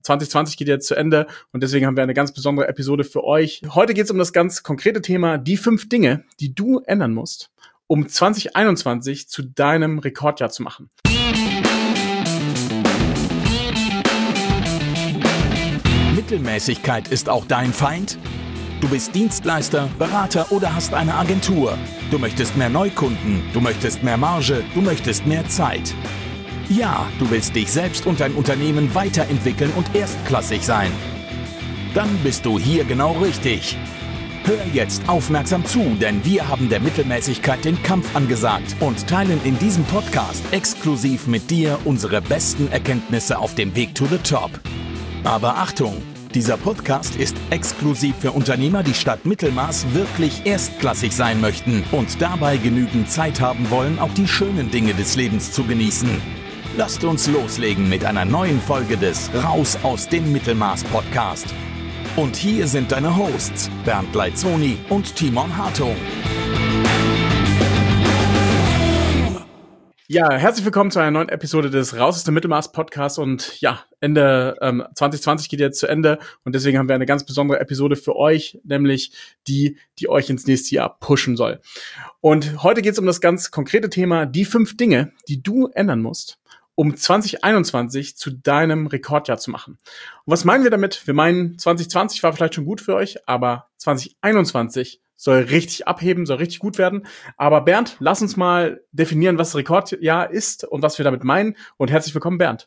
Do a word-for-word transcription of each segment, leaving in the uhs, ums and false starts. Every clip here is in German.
zwanzig zwanzig geht jetzt zu Ende und deswegen haben wir eine ganz besondere Episode für euch. Heute geht es um das ganz konkrete Thema, die fünf Dinge, die du ändern musst, um zwanzig einundzwanzig zu deinem Rekordjahr zu machen. Mittelmäßigkeit ist auch dein Feind? Du bist Dienstleister, Berater oder hast eine Agentur. Du möchtest mehr Neukunden, du möchtest mehr Marge, du möchtest mehr Zeit. Ja, du willst dich selbst und dein Unternehmen weiterentwickeln und erstklassig sein. Dann bist du hier genau richtig. Hör jetzt aufmerksam zu, denn wir haben der Mittelmäßigkeit den Kampf angesagt und teilen in diesem Podcast exklusiv mit dir unsere besten Erkenntnisse auf dem Weg to the top. Aber Achtung! Dieser Podcast ist exklusiv für Unternehmer, die statt Mittelmaß wirklich erstklassig sein möchten und dabei genügend Zeit haben wollen, auch die schönen Dinge des Lebens zu genießen. Lasst uns loslegen mit einer neuen Folge des Raus aus dem Mittelmaß Podcast. Und hier sind deine Hosts, Bernd Leitzoni und Timon Hartung. Ja, herzlich willkommen zu einer neuen Episode des Raus aus dem Mittelmaß Podcasts und ja, Ende ähm, zwanzig zwanzig geht jetzt zu Ende und deswegen haben wir eine ganz besondere Episode für euch, nämlich die, die euch ins nächste Jahr pushen soll. Und heute geht es um das ganz konkrete Thema, die fünf Dinge, die du ändern musst, um zwanzig einundzwanzig zu deinem Rekordjahr zu machen. Und was meinen wir damit? Wir meinen, zwanzig zwanzig war vielleicht schon gut für euch, aber zwanzig einundzwanzig soll richtig abheben, soll richtig gut werden. Aber Bernd, lass uns mal definieren, was Rekordjahr ist und was wir damit meinen. Und herzlich willkommen, Bernd.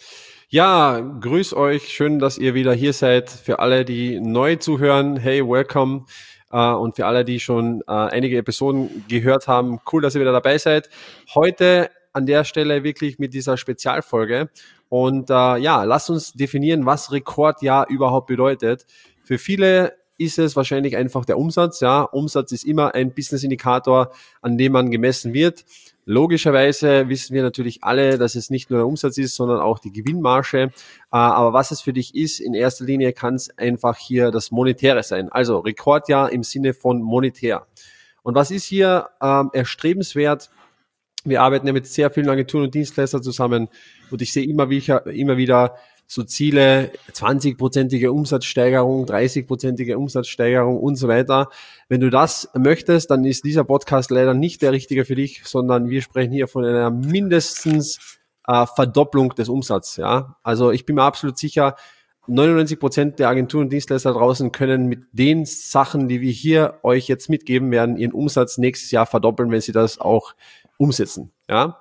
Ja, grüß euch. Schön, dass ihr wieder hier seid. Für alle, die neu zuhören, hey, welcome. Uh, und für alle, die schon uh, einige Episoden gehört haben, cool, dass ihr wieder dabei seid. Heute an der Stelle wirklich mit dieser Spezialfolge. Und uh, ja, lasst uns definieren, was Rekordjahr überhaupt bedeutet. Für viele ist es wahrscheinlich einfach der Umsatz. Ja, Umsatz ist immer ein Business-Indikator, an dem man gemessen wird. Logischerweise wissen wir natürlich alle, dass es nicht nur der Umsatz ist, sondern auch die Gewinnmarge. Aber was es für dich ist, in erster Linie kann es einfach hier das Monetäre sein. Also Rekordjahr im Sinne von monetär. Und was ist hier ähm, erstrebenswert? Wir arbeiten ja mit sehr vielen Agenturen und Dienstleistern zusammen und ich sehe immer wieder, immer wieder so Ziele, zwanzig-prozentige Umsatzsteigerung, dreißig-prozentige Umsatzsteigerung und so weiter. Wenn du das möchtest, dann ist dieser Podcast leider nicht der richtige für dich, sondern wir sprechen hier von einer mindestens äh, Verdopplung des Umsatzes. Ja? Also ich bin mir absolut sicher, neunundneunzig Prozent der Agenturen und Dienstleister draußen können mit den Sachen, die wir hier euch jetzt mitgeben werden, ihren Umsatz nächstes Jahr verdoppeln, wenn sie das auch umsetzen. Ja?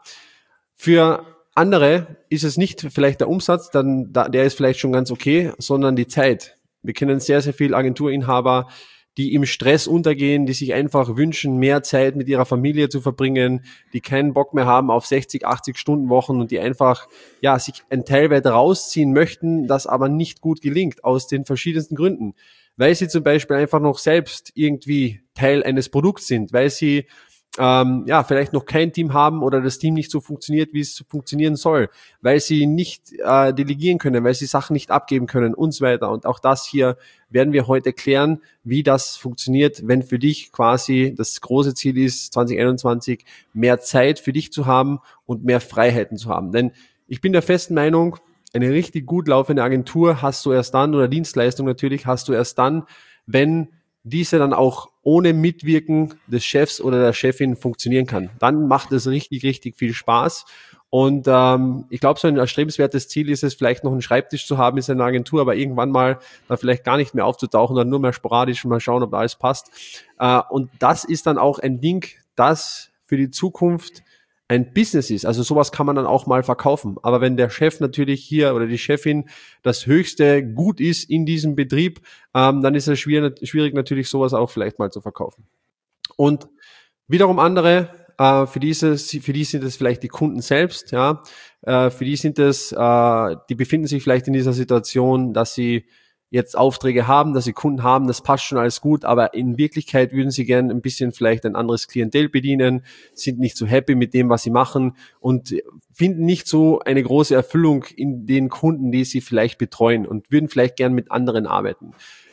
Für andere ist es nicht vielleicht der Umsatz, dann da, der ist vielleicht schon ganz okay, sondern die Zeit. Wir kennen sehr, sehr viele Agenturinhaber, die im Stress untergehen, die sich einfach wünschen, mehr Zeit mit ihrer Familie zu verbringen, die keinen Bock mehr haben auf sechzig, achtzig Stunden Wochen und die einfach ja sich ein Teil weit rausziehen möchten, das aber nicht gut gelingt, aus den verschiedensten Gründen. Weil sie zum Beispiel einfach noch selbst irgendwie Teil eines Produkts sind, weil sie Ähm, ja, vielleicht noch kein Team haben oder das Team nicht so funktioniert, wie es funktionieren soll, weil sie nicht äh, delegieren können, weil sie Sachen nicht abgeben können und so weiter. Und auch das hier werden wir heute klären, wie das funktioniert, wenn für dich quasi das große Ziel ist, zwanzig einundzwanzig mehr Zeit für dich zu haben und mehr Freiheiten zu haben. Denn ich bin der festen Meinung, eine richtig gut laufende Agentur hast du erst dann, oder Dienstleistung natürlich, hast du erst dann, wenn diese dann auch ohne Mitwirken des Chefs oder der Chefin funktionieren kann. Dann macht es richtig, richtig viel Spaß. Und ähm, ich glaube, so ein erstrebenswertes Ziel ist es, vielleicht noch einen Schreibtisch zu haben in seiner Agentur, aber irgendwann mal dann vielleicht gar nicht mehr aufzutauchen, dann nur mehr sporadisch mal schauen, ob da alles passt. Äh, und das ist dann auch ein Ding, das für die Zukunft ein Business ist. Also sowas kann man dann auch mal verkaufen. Aber wenn der Chef natürlich hier oder die Chefin das höchste Gut ist in diesem Betrieb, ähm, dann ist es schwierig, schwierig natürlich sowas auch vielleicht mal zu verkaufen. Und wiederum andere, äh, für diese, für die sind es vielleicht die Kunden selbst, ja, äh, für die sind es, äh, die befinden sich vielleicht in dieser Situation, dass sie jetzt Aufträge haben, dass sie Kunden haben, das passt schon alles gut, aber in Wirklichkeit würden sie gerne ein bisschen vielleicht ein anderes Klientel bedienen, sind nicht so happy mit dem, was sie machen und finden nicht so eine große Erfüllung in den Kunden, die sie vielleicht betreuen und würden vielleicht gern mit anderen arbeiten.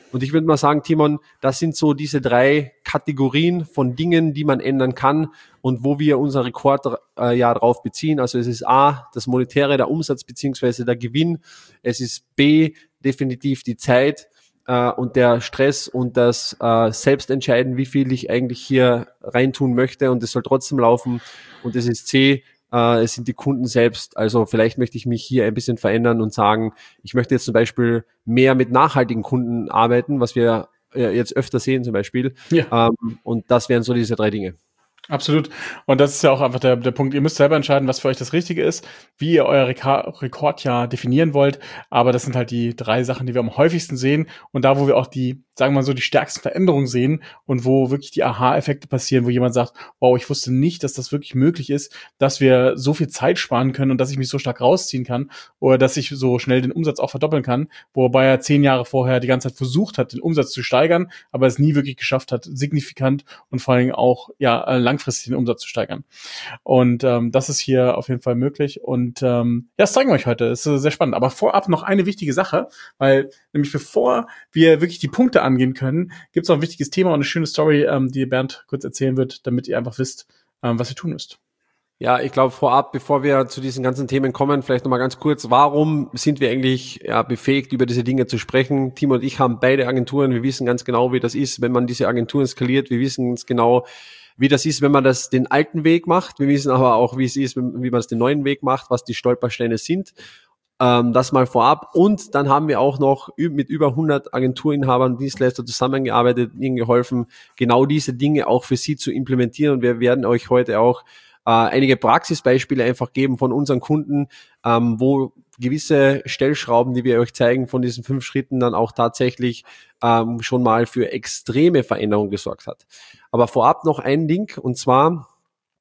Und ich würde mal sagen, Timon, das sind so diese drei Kategorien von Dingen, die man ändern kann und wo wir unser Rekordjahr äh, drauf beziehen. Also es ist A, das Monetäre, der Umsatz beziehungsweise der Gewinn. Es ist B, definitiv die Zeit äh, und der Stress und das äh, Selbstentscheiden, wie viel ich eigentlich hier reintun möchte und es soll trotzdem laufen. Und es ist C, äh, es sind die Kunden selbst. Also vielleicht möchte ich mich hier ein bisschen verändern und sagen, ich möchte jetzt zum Beispiel mehr mit nachhaltigen Kunden arbeiten, was wir äh, jetzt öfter sehen zum Beispiel. Ja. Ähm, und das wären so diese drei Dinge. Absolut. Und das ist ja auch einfach der, der Punkt. Ihr müsst selber entscheiden, was für euch das Richtige ist, wie ihr euer Reka- Rekordjahr definieren wollt. Aber das sind halt die drei Sachen, die wir am häufigsten sehen. Und da, wo wir auch die, sagen wir mal so, die stärksten Veränderungen sehen und wo wirklich die Aha-Effekte passieren, wo jemand sagt, wow, ich wusste nicht, dass das wirklich möglich ist, dass wir so viel Zeit sparen können und dass ich mich so stark rausziehen kann oder dass ich so schnell den Umsatz auch verdoppeln kann, wobei er zehn Jahre vorher die ganze Zeit versucht hat, den Umsatz zu steigern, aber es nie wirklich geschafft hat, signifikant und vor allem auch ja lang langfristig den Umsatz zu steigern. Und ähm, das ist hier auf jeden Fall möglich. Und ähm, ja, das zeigen wir euch heute. Das ist sehr spannend. Aber vorab noch eine wichtige Sache, weil nämlich bevor wir wirklich die Punkte angehen können, gibt es noch ein wichtiges Thema und eine schöne Story, ähm, die Bernd kurz erzählen wird, damit ihr einfach wisst, ähm, was ihr tun müsst. Ja, ich glaube vorab, bevor wir zu diesen ganzen Themen kommen, vielleicht nochmal ganz kurz, warum sind wir eigentlich ja, befähigt, über diese Dinge zu sprechen? Timo und ich haben beide Agenturen, wir wissen ganz genau, wie das ist, wenn man diese Agenturen skaliert, wir wissen ganz genau, wie das ist, wenn man das den alten Weg macht. Wir wissen aber auch, wie es ist, wie man es den neuen Weg macht, was die Stolpersteine sind. Ähm, das mal vorab. Und dann haben wir auch noch mit über hundert Agenturinhabern und Dienstleister zusammengearbeitet, ihnen geholfen, genau diese Dinge auch für sie zu implementieren. Und wir werden euch heute auch äh, einige Praxisbeispiele einfach geben von unseren Kunden, ähm, wo gewisse Stellschrauben, die wir euch zeigen, von diesen fünf Schritten dann auch tatsächlich ähm, schon mal für extreme Veränderungen gesorgt hat. Aber vorab noch ein Ding, und zwar,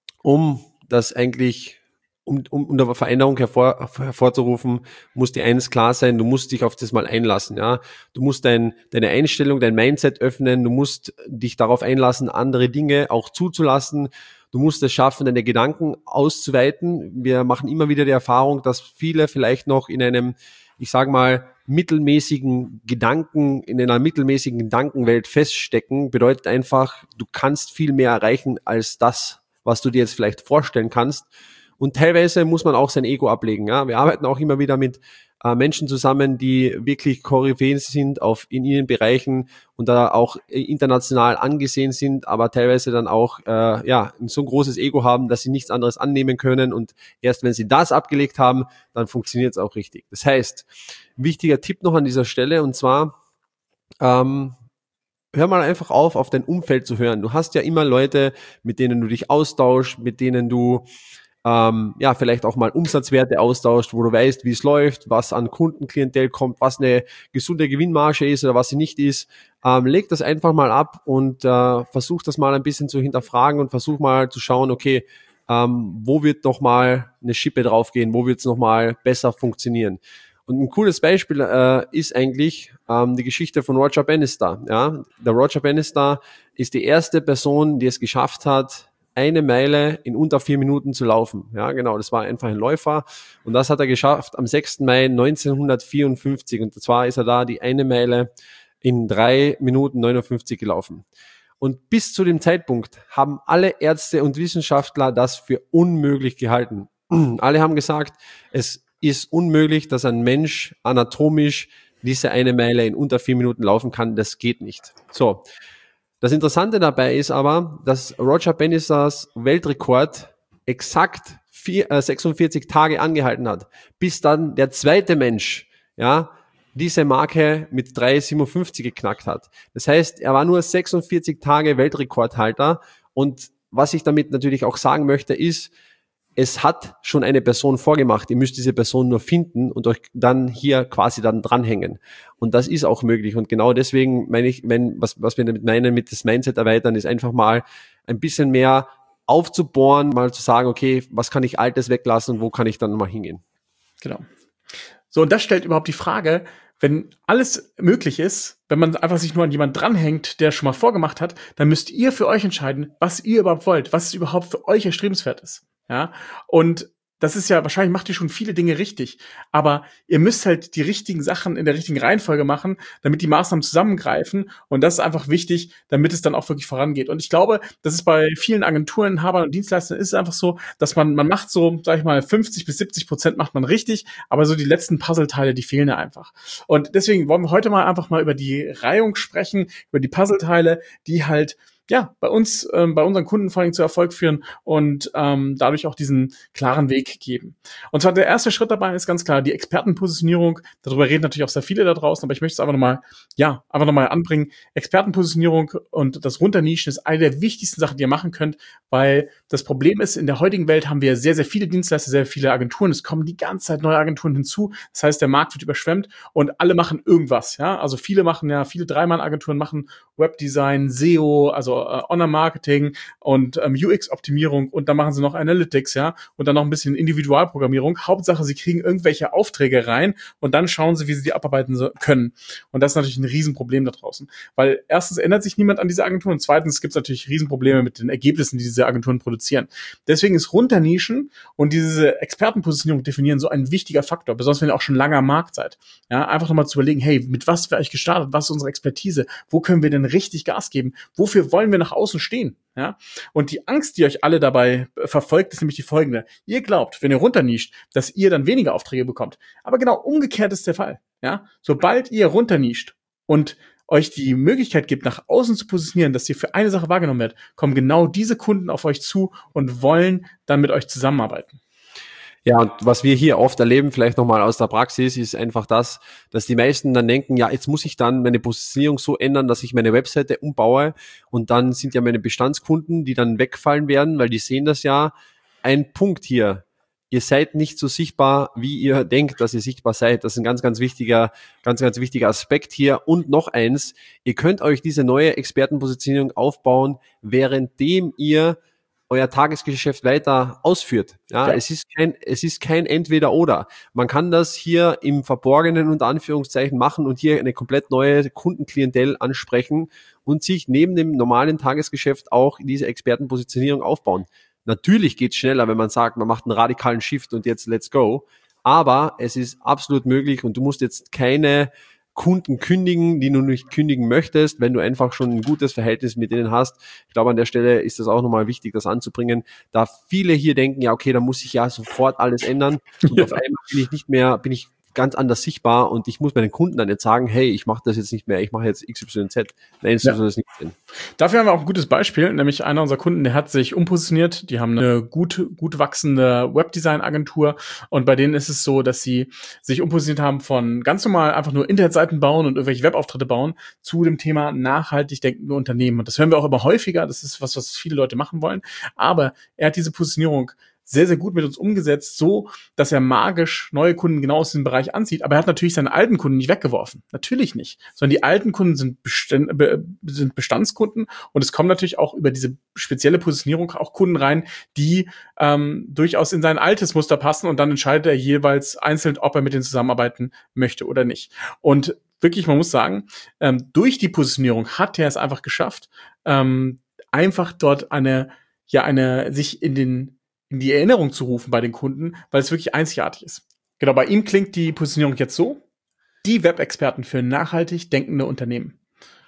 um das eigentlich, um, um, um eine Veränderung hervor, hervorzurufen, muss dir eines klar sein, du musst dich auf das mal einlassen, ja. Du musst dein, deine Einstellung, dein Mindset öffnen, du musst dich darauf einlassen, andere Dinge auch zuzulassen. Du musst es schaffen, deine Gedanken auszuweiten. Wir machen immer wieder die Erfahrung, dass viele vielleicht noch in einem, ich sage mal, mittelmäßigen Gedanken, in einer mittelmäßigen Gedankenwelt feststecken. Bedeutet einfach, du kannst viel mehr erreichen als das, was du dir jetzt vielleicht vorstellen kannst. Und teilweise muss man auch sein Ego ablegen. Ja? Wir arbeiten auch immer wieder mit äh, Menschen zusammen, die wirklich Koryphäen sind auf in ihren Bereichen und da auch international angesehen sind, aber teilweise dann auch äh, ja so ein großes Ego haben, dass sie nichts anderes annehmen können. Und erst wenn sie das abgelegt haben, dann funktioniert es auch richtig. Das heißt, wichtiger Tipp noch an dieser Stelle, und zwar ähm, hör mal einfach auf, auf dein Umfeld zu hören. Du hast ja immer Leute, mit denen du dich austauschst, mit denen du ähm, ja vielleicht auch mal Umsatzwerte austauscht, wo du weißt, wie es läuft, was an Kundenklientel kommt, was eine gesunde Gewinnmarge ist oder was sie nicht ist. Ähm, leg das einfach mal ab und äh, versuch das mal ein bisschen zu hinterfragen und versuch mal zu schauen, okay, ähm, wo wird noch mal eine Schippe draufgehen, wo wird es noch mal besser funktionieren. Und ein cooles Beispiel äh, ist eigentlich ähm, die Geschichte von Roger Bannister. Ja? Der Roger Bannister ist die erste Person, die es geschafft hat, eine Meile in unter vier Minuten zu laufen. Ja, genau, das war einfach ein Läufer. Und das hat er geschafft am sechsten Mai neunzehnhundertvierundfünfzig. Und zwar ist er da die eine Meile in drei Minuten neunundfünfzig gelaufen. Und bis zu dem Zeitpunkt haben alle Ärzte und Wissenschaftler das für unmöglich gehalten. Alle haben gesagt, es ist unmöglich, dass ein Mensch anatomisch diese eine Meile in unter vier Minuten laufen kann. Das geht nicht. So. Das Interessante dabei ist aber, dass Roger Bannisters Weltrekord exakt vier, äh, sechsundvierzig Tage angehalten hat, bis dann der zweite Mensch, ja, diese Marke mit drei siebenundfünfzig geknackt hat. Das heißt, er war nur sechsundvierzig Tage Weltrekordhalter. Und was ich damit natürlich auch sagen möchte, ist, es hat schon eine Person vorgemacht. Ihr müsst diese Person nur finden und euch dann hier quasi dann dranhängen. Und das ist auch möglich. Und genau deswegen meine ich, wenn, was, was wir damit meinen, mit das Mindset erweitern, ist einfach mal ein bisschen mehr aufzubohren, mal zu sagen, okay, was kann ich Altes weglassen und wo kann ich dann mal hingehen? Genau. So, und das stellt überhaupt die Frage, wenn alles möglich ist, wenn man einfach sich nur an jemanden dranhängt, der schon mal vorgemacht hat, dann müsst ihr für euch entscheiden, was ihr überhaupt wollt, was überhaupt für euch erstrebenswert ist. Ja, und das ist ja, wahrscheinlich macht ihr schon viele Dinge richtig, aber ihr müsst halt die richtigen Sachen in der richtigen Reihenfolge machen, damit die Maßnahmen zusammengreifen, und das ist einfach wichtig, damit es dann auch wirklich vorangeht. Und ich glaube, das ist bei vielen Agenturen, Inhabern und Dienstleistern ist es einfach so, dass man, man macht so, sag ich mal, fünfzig bis siebzig Prozent macht man richtig, aber so die letzten Puzzleteile, die fehlen da einfach. Und deswegen wollen wir heute mal einfach mal über die Reihung sprechen, über die Puzzleteile, die halt ja, bei uns, ähm, bei unseren Kunden vor allem zu Erfolg führen und ähm, dadurch auch diesen klaren Weg geben. Und zwar der erste Schritt dabei ist ganz klar die Expertenpositionierung. Darüber reden natürlich auch sehr viele da draußen, aber ich möchte es einfach nochmal, ja, einfach nochmal anbringen. Expertenpositionierung und das Runternischen ist eine der wichtigsten Sachen, die ihr machen könnt, weil das Problem ist, in der heutigen Welt haben wir sehr, sehr viele Dienstleister, sehr viele Agenturen. Es kommen die ganze Zeit neue Agenturen hinzu. Das heißt, der Markt wird überschwemmt und alle machen irgendwas, ja. Also viele machen ja, viele Dreimann-Agenturen machen Webdesign, S E O, also äh, Online-Marketing und ähm, U X-Optimierung, und dann machen sie noch Analytics, ja, und dann noch ein bisschen Individualprogrammierung. Hauptsache, sie kriegen irgendwelche Aufträge rein und dann schauen sie, wie sie die abarbeiten so können. Und das ist natürlich ein Riesenproblem da draußen, weil erstens ändert sich niemand an diese Agenturen und zweitens gibt es natürlich Riesenprobleme mit den Ergebnissen, die diese Agenturen produzieren. Deswegen ist Runternischen und diese Expertenpositionierung definieren so ein wichtiger Faktor, besonders wenn ihr auch schon lange am Markt seid. Ja, einfach nochmal zu überlegen, hey, mit was wäre ich gestartet? Was ist unsere Expertise? Wo können wir denn richtig Gas geben? Wofür wollen wir nach außen stehen? Ja? Und die Angst, die euch alle dabei verfolgt, ist nämlich die folgende. Ihr glaubt, wenn ihr runternischt, dass ihr dann weniger Aufträge bekommt. Aber genau umgekehrt ist der Fall. Ja? Sobald ihr runternischt und euch die Möglichkeit gibt, nach außen zu positionieren, dass ihr für eine Sache wahrgenommen werdet, kommen genau diese Kunden auf euch zu und wollen dann mit euch zusammenarbeiten. Ja, und was wir hier oft erleben, vielleicht nochmal aus der Praxis, ist einfach das, dass die meisten dann denken, ja, jetzt muss ich dann meine Positionierung so ändern, dass ich meine Webseite umbaue, und dann sind ja meine Bestandskunden, die dann wegfallen werden, weil die sehen das ja. Ein Punkt hier: Ihr seid nicht so sichtbar, wie ihr denkt, dass ihr sichtbar seid. Das ist ein ganz, ganz wichtiger, ganz, ganz wichtiger Aspekt hier. Und noch eins: Ihr könnt euch diese neue Expertenpositionierung aufbauen, währenddem ihr euer Tagesgeschäft weiter ausführt. Ja, ja. Es ist kein, es ist kein Entweder-Oder. Man kann das hier im Verborgenen unter Anführungszeichen machen und hier eine komplett neue Kundenklientel ansprechen und sich neben dem normalen Tagesgeschäft auch diese Expertenpositionierung aufbauen. Natürlich geht's schneller, wenn man sagt, man macht einen radikalen Shift und jetzt let's go. Aber es ist absolut möglich und du musst jetzt keine Kunden kündigen, die du nicht kündigen möchtest, wenn du einfach schon ein gutes Verhältnis mit denen hast. Ich glaube, an der Stelle ist das auch nochmal wichtig, das anzubringen, da viele hier denken, ja, okay, da muss ich ja sofort alles ändern und ja. Auf einmal bin ich nicht mehr, bin ich ganz anders sichtbar und ich muss meinen Kunden dann jetzt sagen, hey, ich mache das jetzt nicht mehr, ich mache jetzt X Y Z. Nein, so ja. soll das nicht sein. Dafür haben wir auch ein gutes Beispiel, nämlich einer unserer Kunden, der hat sich umpositioniert, die haben eine gut, gut wachsende Webdesign-Agentur und bei denen ist es so, dass sie sich umpositioniert haben von ganz normal einfach nur Internetseiten bauen und irgendwelche Webauftritte bauen zu dem Thema nachhaltig denkende Unternehmen. Und das hören wir auch immer häufiger, das ist was, was viele Leute machen wollen, aber er hat diese Positionierung sehr, sehr gut mit uns umgesetzt, so, dass er magisch neue Kunden genau aus diesem Bereich anzieht. Aber er hat natürlich seine alten Kunden nicht weggeworfen. Natürlich nicht. Sondern die alten Kunden sind, Bestand, be, sind Bestandskunden und es kommen natürlich auch über diese spezielle Positionierung auch Kunden rein, die ähm, durchaus in sein altes Muster passen und dann entscheidet er jeweils einzeln, ob er mit denen zusammenarbeiten möchte oder nicht. Und wirklich, man muss sagen, ähm, durch die Positionierung hat er es einfach geschafft, ähm, einfach dort eine, ja, eine, sich in den in die Erinnerung zu rufen bei den Kunden, weil es wirklich einzigartig ist. Genau, bei ihm klingt die Positionierung jetzt so: die Web-Experten für nachhaltig denkende Unternehmen.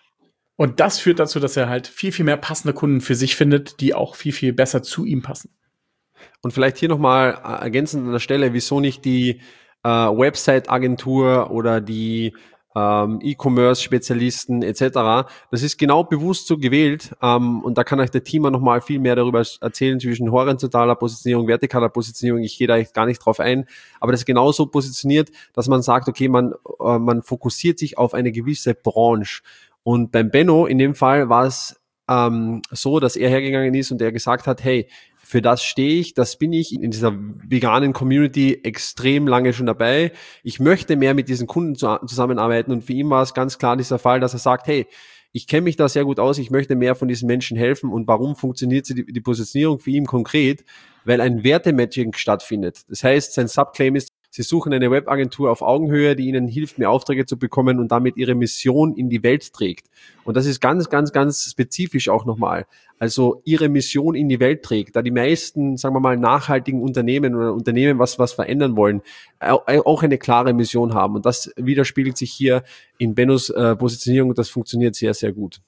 Und das führt dazu, dass er halt viel, viel mehr passende Kunden für sich findet, die auch viel, viel besser zu ihm passen. Und vielleicht hier nochmal ergänzend an der Stelle, wieso nicht die äh, Website-Agentur oder die ähm, E-Commerce-Spezialisten et cetera. Das ist genau bewusst so gewählt ähm, und da kann euch der Teamer nochmal viel mehr darüber erzählen zwischen horizontaler Positionierung, vertikaler Positionierung. Ich gehe da gar nicht drauf ein, aber das ist genau so positioniert, dass man sagt, okay, man äh, man fokussiert sich auf eine gewisse Branche. Und beim Benno in dem Fall war es ähm, so, dass er hergegangen ist und er gesagt hat, hey, für das stehe ich, das bin ich in dieser veganen Community extrem lange schon dabei. Ich möchte mehr mit diesen Kunden zu, zusammenarbeiten und für ihn war es ganz klar dieser Fall, dass er sagt, hey, ich kenne mich da sehr gut aus, ich möchte mehr von diesen Menschen helfen. Und warum funktioniert die, die Positionierung für ihn konkret? Weil ein Wertematching stattfindet. Das heißt, sein Subclaim ist, Sie suchen eine Webagentur auf Augenhöhe, die ihnen hilft, mehr Aufträge zu bekommen und damit ihre Mission in die Welt trägt. Und das ist ganz, ganz, ganz spezifisch auch nochmal. Also ihre Mission in die Welt trägt, da die meisten, sagen wir mal, nachhaltigen Unternehmen oder Unternehmen, was was verändern wollen, auch eine klare Mission haben. Und das widerspiegelt sich hier in Bennos äh, Positionierung und das funktioniert sehr, sehr gut.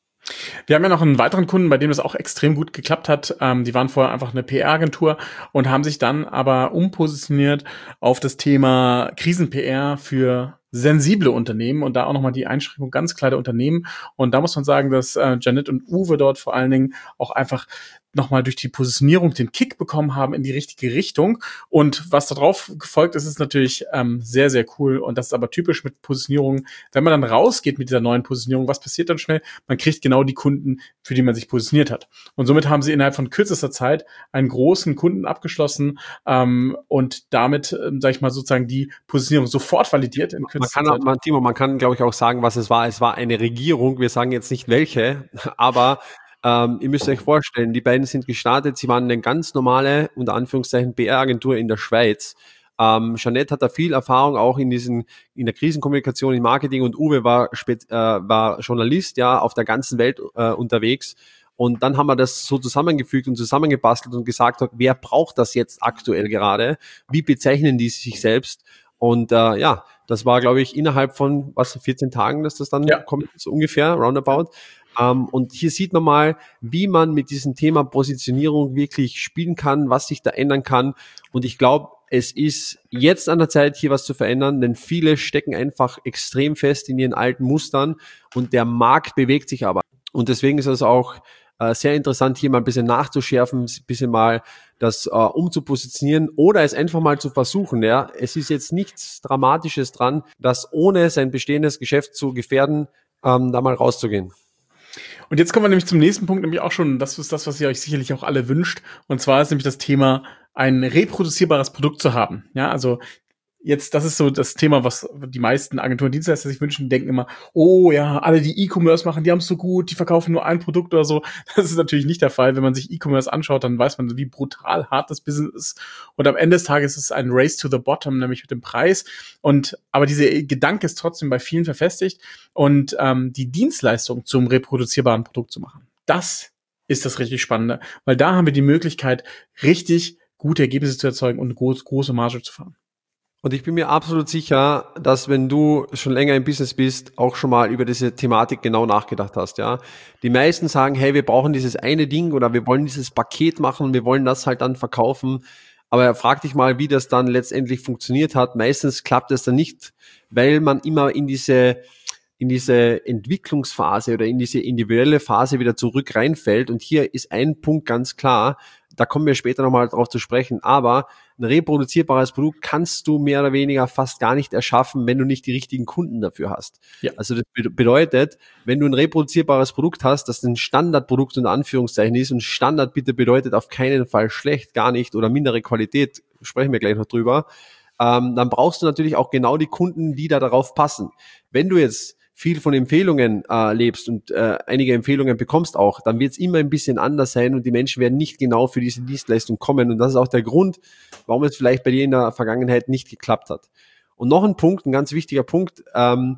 Wir haben ja noch einen weiteren Kunden, bei dem das auch extrem gut geklappt hat. Ähm, die waren vorher einfach eine P R-Agentur und haben sich dann aber umpositioniert auf das Thema Krisen-P R für sensible Unternehmen und da auch nochmal die Einschränkung ganz klar der Unternehmen. Und da muss man sagen, dass äh, Janet und Uwe dort vor allen Dingen auch einfach nochmal durch die Positionierung den Kick bekommen haben in die richtige Richtung. Und was da drauf gefolgt ist, ist natürlich ähm, sehr, sehr cool. Und das ist aber typisch mit Positionierung. Wenn man dann rausgeht mit dieser neuen Positionierung, was passiert dann schnell? Man kriegt genau die Kunden, für die man sich positioniert hat. Und somit haben sie innerhalb von kürzester Zeit einen großen Kunden abgeschlossen ähm, und damit, ähm, sage ich mal, sozusagen die Positionierung sofort validiert in kürzester man kann, Zeit. Man, Timo, man kann, glaube ich, auch sagen, was es war. Es war eine Regierung. Wir sagen jetzt nicht welche, aber Ähm, ihr müsst euch vorstellen, die beiden sind gestartet, sie waren eine ganz normale, unter Anführungszeichen, P R-Agentur in der Schweiz. Ähm, Jeanette hat da viel Erfahrung auch in diesen, in der Krisenkommunikation, im Marketing und Uwe war, spät, äh, war Journalist, ja, auf der ganzen Welt äh, unterwegs. Und dann haben wir das so zusammengefügt und zusammengebastelt und gesagt, wer braucht das jetzt aktuell gerade? Wie bezeichnen die sich selbst? Und äh, ja, das war, glaube ich, innerhalb von, was, vierzehn Tagen, dass das dann ja. kommt, so ungefähr, roundabout. Um, und hier sieht man mal, wie man mit diesem Thema Positionierung wirklich spielen kann, was sich da ändern kann. Und ich glaube, es ist jetzt an der Zeit, hier was zu verändern, denn viele stecken einfach extrem fest in ihren alten Mustern und der Markt bewegt sich aber. Und deswegen ist es auch äh, sehr interessant, hier mal ein bisschen nachzuschärfen, ein bisschen mal das äh, umzupositionieren oder es einfach mal zu versuchen. Ja, es ist jetzt nichts Dramatisches dran, das ohne sein bestehendes Geschäft zu gefährden, ähm, da mal rauszugehen. Und jetzt kommen wir nämlich zum nächsten Punkt, nämlich auch schon, das ist das, was ihr euch sicherlich auch alle wünscht. Und zwar ist nämlich das Thema, ein reproduzierbares Produkt zu haben. Ja, also jetzt, das ist so das Thema, was die meisten Agenturen und Dienstleister sich wünschen, die denken immer, oh ja, alle, die E-Commerce machen, die haben es so gut, die verkaufen nur ein Produkt oder so. Das ist natürlich nicht der Fall. Wenn man sich E-Commerce anschaut, dann weiß man, wie brutal hart das Business ist. Und am Ende des Tages ist es ein Race to the Bottom, nämlich mit dem Preis. Und aber dieser Gedanke ist trotzdem bei vielen verfestigt. Und ähm, die Dienstleistung zum reproduzierbaren Produkt zu machen, das ist das richtig Spannende. Weil da haben wir die Möglichkeit, richtig gute Ergebnisse zu erzeugen und eine groß, große Marge zu fahren. Und ich bin mir absolut sicher, dass wenn du schon länger im Business bist, auch schon mal über diese Thematik genau nachgedacht hast, ja. Die meisten sagen, hey, wir brauchen dieses eine Ding oder wir wollen dieses Paket machen, wir wollen das halt dann verkaufen. Aber frag dich mal, wie das dann letztendlich funktioniert hat. Meistens klappt es dann nicht, weil man immer in diese in diese Entwicklungsphase oder in diese individuelle Phase wieder zurück reinfällt. Und hier ist ein Punkt ganz klar, da kommen wir später nochmal drauf zu sprechen, aber ein reproduzierbares Produkt kannst du mehr oder weniger fast gar nicht erschaffen, wenn du nicht die richtigen Kunden dafür hast. Ja. Also das bedeutet, wenn du ein reproduzierbares Produkt hast, das ein Standardprodukt unter Anführungszeichen ist, und Standard bitte bedeutet auf keinen Fall schlecht, gar nicht oder mindere Qualität, sprechen wir gleich noch drüber, ähm, dann brauchst du natürlich auch genau die Kunden, die da darauf passen. Wenn du jetzt viel von Empfehlungen äh, lebst und äh, einige Empfehlungen bekommst auch, dann wird es immer ein bisschen anders sein und die Menschen werden nicht genau für diese Dienstleistung kommen. Und das ist auch der Grund, warum es vielleicht bei dir in der Vergangenheit nicht geklappt hat. Und noch ein Punkt, ein ganz wichtiger Punkt, ähm,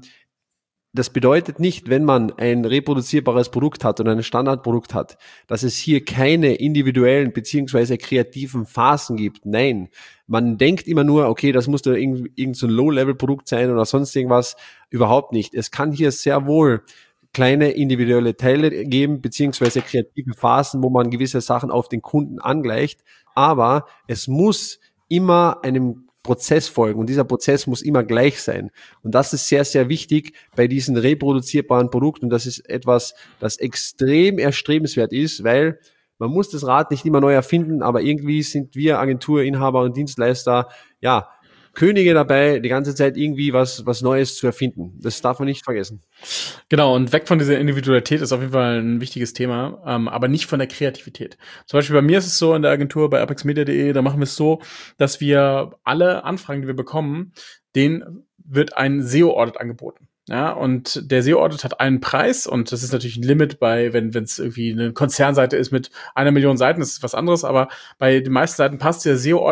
das bedeutet nicht, wenn man ein reproduzierbares Produkt hat oder ein Standardprodukt hat, dass es hier keine individuellen beziehungsweise kreativen Phasen gibt. Nein, man denkt immer nur, okay, das muss da irgend, irgend so ein Low-Level-Produkt sein oder sonst irgendwas. Überhaupt nicht. Es kann hier sehr wohl kleine individuelle Teile geben, beziehungsweise kreative Phasen, wo man gewisse Sachen auf den Kunden angleicht. Aber es muss immer einem Prozess folgen und dieser Prozess muss immer gleich sein. Und das ist sehr, sehr wichtig bei diesen reproduzierbaren Produkten und das ist etwas, das extrem erstrebenswert ist, weil man muss das Rad nicht immer neu erfinden, aber irgendwie sind wir Agenturinhaber und Dienstleister, ja, Könige dabei, die ganze Zeit irgendwie was, was Neues zu erfinden. Das darf man nicht vergessen. Genau, und weg von dieser Individualität ist auf jeden Fall ein wichtiges Thema, ähm, aber nicht von der Kreativität. Zum Beispiel bei mir ist es so in der Agentur bei apexmedia punkt de, da machen wir es so, dass wir alle Anfragen, die wir bekommen, denen wird ein S E O-Audit angeboten. Ja, und der S E O-Audit hat einen Preis und das ist natürlich ein Limit bei, wenn wenn es irgendwie eine Konzernseite ist mit einer Million Seiten, das ist was anderes, aber bei den meisten Seiten passt der S E O-Audit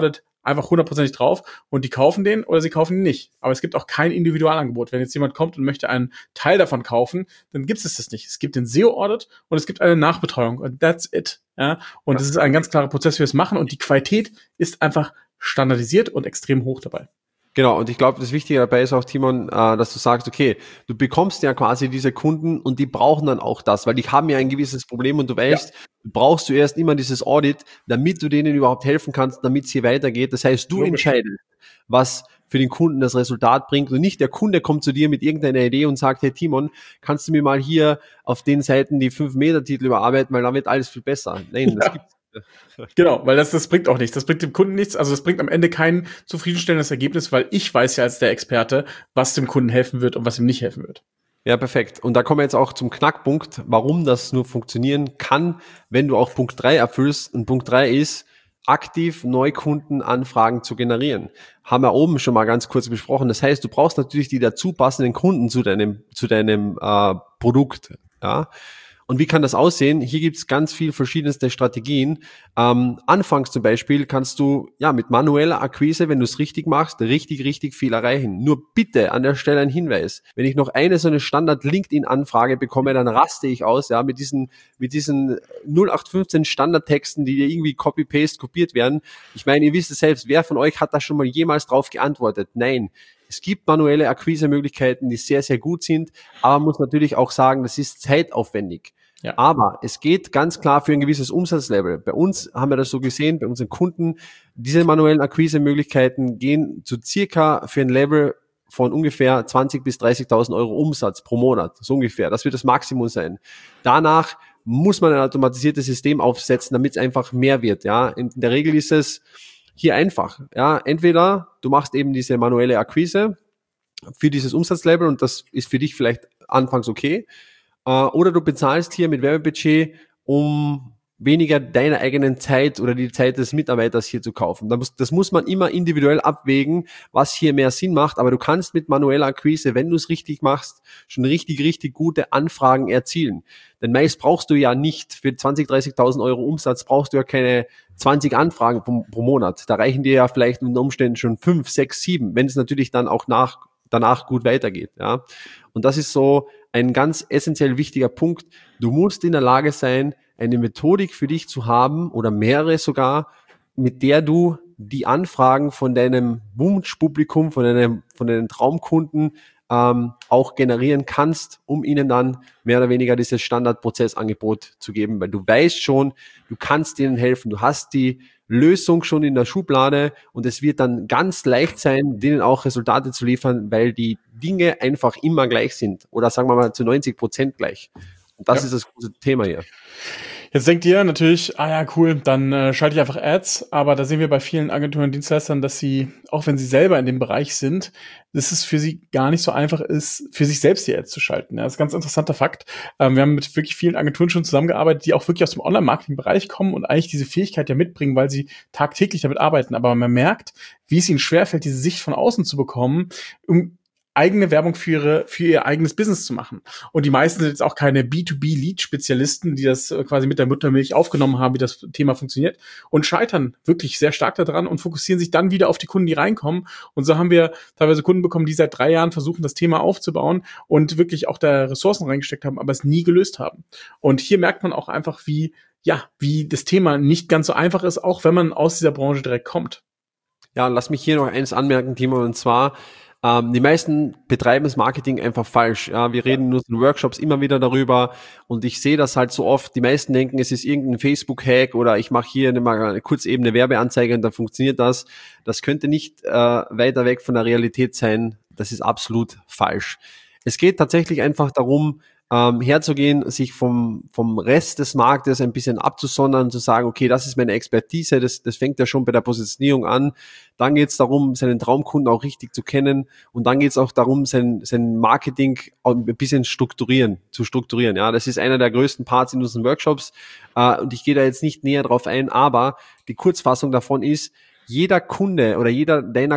einfach hundertprozentig drauf und die kaufen den oder sie kaufen ihn nicht. Aber es gibt auch kein Individualangebot. Wenn jetzt jemand kommt und möchte einen Teil davon kaufen, dann gibt es das nicht. Es gibt den S E O-Audit und es gibt eine Nachbetreuung und that's it. Ja? Und das ist ein ganz klarer Prozess, wie wir es machen und die Qualität ist einfach standardisiert und extrem hoch dabei. Genau, und ich glaube, das Wichtige dabei ist auch, Timon, äh, dass du sagst, okay, du bekommst ja quasi diese Kunden und die brauchen dann auch das, weil die haben ja ein gewisses Problem und du weißt, ja. du brauchst zuerst immer dieses Audit, damit du denen überhaupt helfen kannst, damit es hier weitergeht. Das heißt, du Logisch. entscheidest, was für den Kunden das Resultat bringt und nicht der Kunde kommt zu dir mit irgendeiner Idee und sagt, hey Timon, kannst du mir mal hier auf den Seiten die fünf Meter Titel überarbeiten, weil dann wird alles viel besser. Nein, das ja. gibt's. Genau, weil das, das bringt auch nichts. Das bringt dem Kunden nichts. Also das bringt am Ende kein zufriedenstellendes Ergebnis, weil ich weiß ja als der Experte, was dem Kunden helfen wird und was ihm nicht helfen wird. Ja, perfekt. Und da kommen wir jetzt auch zum Knackpunkt, warum das nur funktionieren kann, wenn du auch Punkt drei erfüllst. Und Punkt drei ist, aktiv Neukundenanfragen zu generieren. Haben wir oben schon mal ganz kurz besprochen. Das heißt, du brauchst natürlich die dazu passenden Kunden zu deinem, zu deinem äh, Produkt. Ja. Und wie kann das aussehen? Hier gibt es ganz viel verschiedenste Strategien. Ähm, anfangs zum Beispiel kannst du ja mit manueller Akquise, wenn du es richtig machst, richtig, richtig viel erreichen. Nur bitte an der Stelle ein Hinweis. Wenn ich noch eine so eine Standard-LinkedIn-Anfrage bekomme, dann raste ich aus, ja, mit diesen, mit diesen null acht fünfzehn Standardtexten, die dir irgendwie Copy-Paste kopiert werden. Ich meine, ihr wisst es selbst, wer von euch hat da schon mal jemals drauf geantwortet? Nein. Es gibt manuelle Akquise-Möglichkeiten, die sehr, sehr gut sind, aber man muss natürlich auch sagen, das ist zeitaufwendig. Ja. Aber es geht ganz klar für ein gewisses Umsatzlevel. Bei uns haben wir das so gesehen, bei unseren Kunden, diese manuellen Akquise-Möglichkeiten gehen zu circa für ein Level von ungefähr zwanzigtausend bis dreißigtausend Euro Umsatz pro Monat, so ungefähr. Das wird das Maximum sein. Danach muss man ein automatisiertes System aufsetzen, damit es einfach mehr wird. Ja, in der Regel ist es hier einfach, ja, entweder du machst eben diese manuelle Akquise für dieses Umsatzlevel und das ist für dich vielleicht anfangs okay, äh, oder du bezahlst hier mit Werbebudget, um weniger deiner eigenen Zeit oder die Zeit des Mitarbeiters hier zu kaufen. Das muss, das muss man immer individuell abwägen, was hier mehr Sinn macht, aber du kannst mit manueller Akquise, wenn du es richtig machst, schon richtig, richtig gute Anfragen erzielen. Denn meist brauchst du ja nicht für zwanzigtausend, dreißigtausend Euro Umsatz, brauchst du ja keine zwanzig Anfragen pro, pro Monat. Da reichen dir ja vielleicht unter Umständen schon fünf, sechs, sieben, wenn es natürlich dann auch nach, danach gut weitergeht. Ja. Und das ist so ein ganz essentiell wichtiger Punkt. Du musst in der Lage sein, eine Methodik für dich zu haben oder mehrere sogar, mit der du die Anfragen von deinem Wunschpublikum, von deinem, von deinen Traumkunden ähm, auch generieren kannst, um ihnen dann mehr oder weniger dieses Standardprozessangebot zu geben, weil du weißt schon, du kannst ihnen helfen, du hast die Lösung schon in der Schublade und es wird dann ganz leicht sein, denen auch Resultate zu liefern, weil die Dinge einfach immer gleich sind oder sagen wir mal zu neunzig Prozent gleich. Und das ja. ist das große Thema hier. Jetzt denkt ihr natürlich, ah ja, cool, dann äh, schalte ich einfach Ads, aber da sehen wir bei vielen Agenturen und Dienstleistern, dass sie, auch wenn sie selber in dem Bereich sind, dass es für sie gar nicht so einfach ist, für sich selbst die Ads zu schalten. Ja, das ist ein ganz interessanter Fakt. Ähm, wir haben mit wirklich vielen Agenturen schon zusammengearbeitet, die auch wirklich aus dem Online-Marketing-Bereich kommen und eigentlich diese Fähigkeit ja mitbringen, weil sie tagtäglich damit arbeiten. Aber man merkt, wie es ihnen schwerfällt, diese Sicht von außen zu bekommen, um eigene Werbung für ihre, für ihr eigenes Business zu machen. Und die meisten sind jetzt auch keine B zwei B Lead-Spezialisten, die das quasi mit der Muttermilch aufgenommen haben, wie das Thema funktioniert und scheitern wirklich sehr stark daran und fokussieren sich dann wieder auf die Kunden, die reinkommen. Und so haben wir teilweise Kunden bekommen, die seit drei Jahren versuchen, das Thema aufzubauen und wirklich auch da Ressourcen reingesteckt haben, aber es nie gelöst haben. Und hier merkt man auch einfach, wie, ja, wie das Thema nicht ganz so einfach ist, auch wenn man aus dieser Branche direkt kommt. Ja, lass mich hier noch eins anmerken, Timo, und zwar, Ähm, die meisten betreiben das Marketing einfach falsch. Ja, wir reden in unseren Workshops immer wieder darüber und ich sehe das halt so oft. Die meisten denken, es ist irgendein Facebook-Hack oder ich mache hier eine, eine kurz eben eine Werbeanzeige und dann funktioniert das. Das könnte nicht äh, weiter weg von der Realität sein. Das ist absolut falsch. Es geht tatsächlich einfach darum, ähm, herzugehen, sich vom vom Rest des Marktes ein bisschen abzusondern, zu sagen, okay, das ist meine Expertise, das das fängt ja schon bei der Positionierung an. Dann geht es darum, seinen Traumkunden auch richtig zu kennen und dann geht es auch darum, sein sein Marketing ein bisschen strukturieren, zu strukturieren. Ja, das ist einer der größten Parts in unseren Workshops äh, und ich gehe da jetzt nicht näher drauf ein, aber die Kurzfassung davon ist, jeder Kunde oder jeder deiner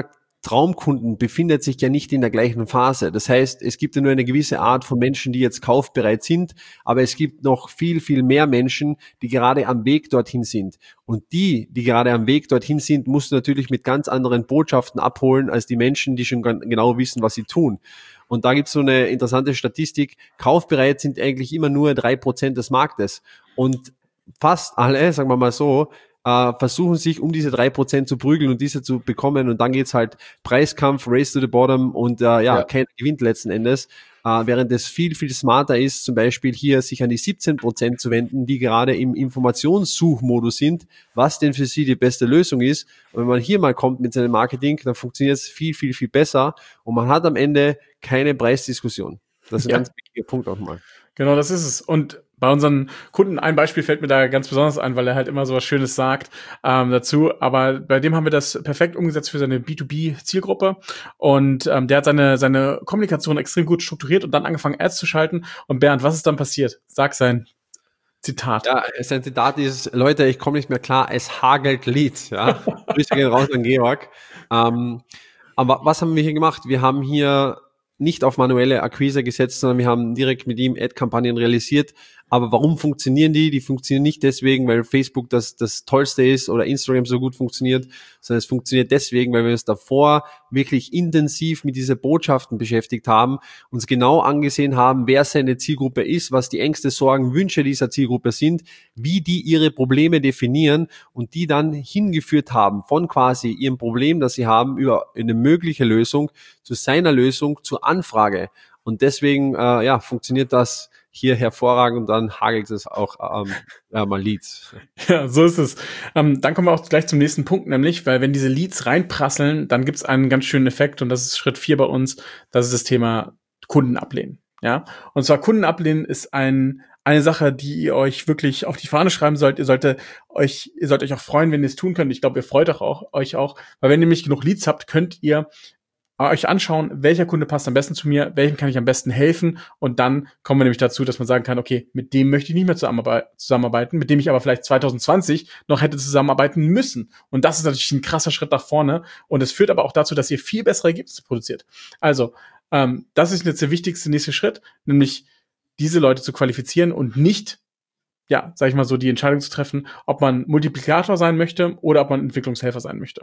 Traumkunden befindet sich ja nicht in der gleichen Phase. Das heißt, es gibt ja nur eine gewisse Art von Menschen, die jetzt kaufbereit sind, aber es gibt noch viel, viel mehr Menschen, die gerade am Weg dorthin sind. Und die, die gerade am Weg dorthin sind, musst du natürlich mit ganz anderen Botschaften abholen, als die Menschen, die schon genau wissen, was sie tun. Und da gibt es so eine interessante Statistik, kaufbereit sind eigentlich immer nur drei Prozent des Marktes. Und fast alle, sagen wir mal so, Uh, versuchen sich um diese drei Prozent zu prügeln und diese zu bekommen und dann geht's halt Preiskampf, Race to the Bottom und uh, ja, ja, keiner gewinnt letzten Endes, uh, während es viel, viel smarter ist, zum Beispiel hier sich an die siebzehn Prozent zu wenden, die gerade im Informationssuchmodus sind, was denn für sie die beste Lösung ist. Und wenn man hier mal kommt mit seinem Marketing, dann funktioniert es viel, viel, viel besser und man hat am Ende keine Preisdiskussion. Das ist ein ja. ganz wichtiger Punkt auch mal. Genau, das ist es. Und bei unseren Kunden, ein Beispiel fällt mir da ganz besonders ein, weil er halt immer so was Schönes sagt ähm, dazu. Aber bei dem haben wir das perfekt umgesetzt für seine B zwei B-Zielgruppe. Und ähm, der hat seine seine Kommunikation extrem gut strukturiert und dann angefangen, Ads zu schalten. Und Bernd, was ist dann passiert? Sag sein Zitat. Ja, sein Zitat ist, Leute, ich komme nicht mehr klar, es hagelt Leads. Ja? Grüße gehen raus an Georg. Ähm, aber was haben wir hier gemacht? Wir haben hier nicht auf manuelle Akquise gesetzt, sondern wir haben direkt mit ihm Ad-Kampagnen realisiert. Aber warum funktionieren die? Die funktionieren nicht deswegen, weil Facebook das, das Tollste ist oder Instagram so gut funktioniert, sondern es funktioniert deswegen, weil wir uns davor wirklich intensiv mit diesen Botschaften beschäftigt haben, uns genau angesehen haben, wer seine Zielgruppe ist, was die Ängste, Sorgen, Wünsche dieser Zielgruppe sind, wie die ihre Probleme definieren und die dann hingeführt haben von quasi ihrem Problem, das sie haben, über eine mögliche Lösung zu seiner Lösung, zur Anfrage. Und deswegen äh, ja, funktioniert das hier hervorragend und dann hagelt es auch ähm, ja, mal Leads. Ja, so ist es. Ähm, dann kommen wir auch gleich zum nächsten Punkt, nämlich, weil wenn diese Leads reinprasseln, dann gibt es einen ganz schönen Effekt und das ist Schritt vier bei uns, das ist das Thema Kunden ablehnen. Ja, und zwar Kunden ablehnen ist ein eine Sache, die ihr euch wirklich auf die Fahne schreiben sollt. Ihr solltet euch, ihr sollt euch auch freuen, wenn ihr es tun könnt. Ich glaube, ihr freut euch auch, euch auch, weil wenn ihr nämlich genug Leads habt, könnt ihr euch anschauen, welcher Kunde passt am besten zu mir, welchem kann ich am besten helfen und dann kommen wir nämlich dazu, dass man sagen kann, okay, mit dem möchte ich nicht mehr zusammenarbeiten, mit dem ich aber vielleicht zwanzig zwanzig noch hätte zusammenarbeiten müssen. Und das ist natürlich ein krasser Schritt nach vorne und es führt aber auch dazu, dass ihr viel bessere Ergebnisse produziert. Also, ähm, das ist jetzt der wichtigste nächste Schritt, nämlich diese Leute zu qualifizieren und nicht, ja, sag ich mal so, die Entscheidung zu treffen, ob man Multiplikator sein möchte oder ob man Entwicklungshelfer sein möchte.